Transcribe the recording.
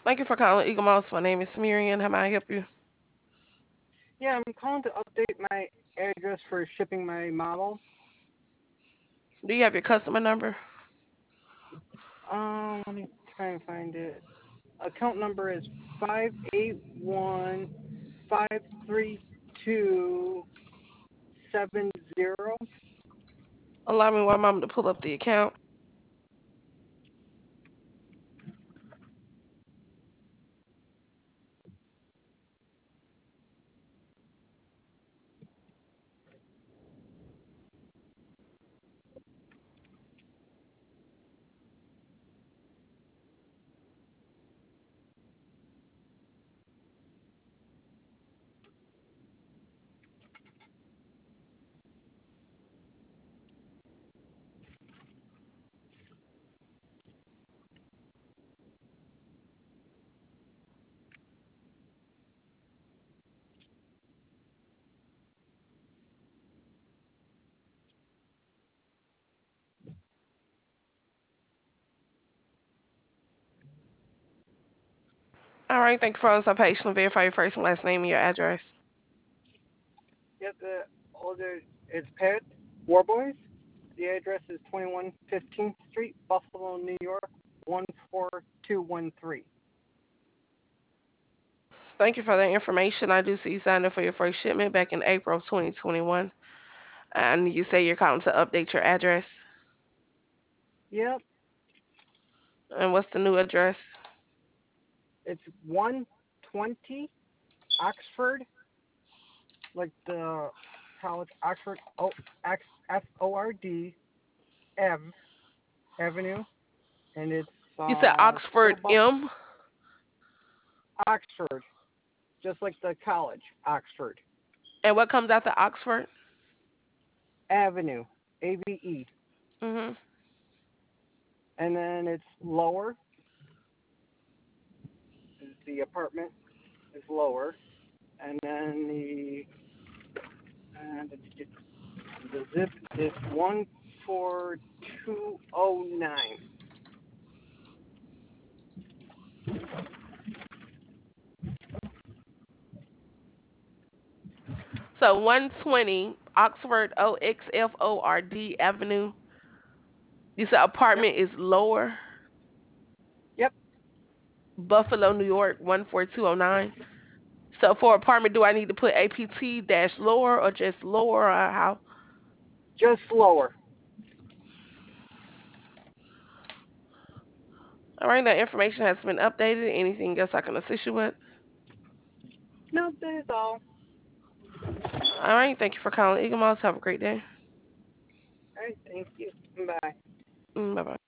Thank you for calling Eagle Mouse. My name is Miriam. How may I help you? Yeah, I'm calling to update my address for shipping my model. Do you have your customer number? Let me try and find it. Account number is 581-532-70. Allow me one moment to pull up the account. All right. Thank you for so patiently verify your first and last name and your address. Yep, the older it's Pet Warboys. The address is 21 15th Street, Buffalo, New York, 14213. Thank you for that information. I do see you signed up for your first shipment back in April of 2021. And you say you're calling to update your address. Yep, And what's the new address? it's 120 Oxford, like the college Oxford, Ford Ave Avenue, and it's You said Little Oxford Buff M. Oxford, just like the college Oxford And what comes after Oxford? Avenue, AVE, Mm-hmm. and then it's lower. The apartment is lower, and then the zip is 14209. So 120 Oxford OXFORD Avenue. You said Yep, apartment is lower. yep. Buffalo, New York, 14209. So for apartment, do I need to put APT dash lower or just lower or how? Just lower. All right, that information has been updated. Anything else I can assist you with? No, that's all. All right, thank you for calling Eagle Mouse. Have a great day. All right, thank you. Bye. Bye bye.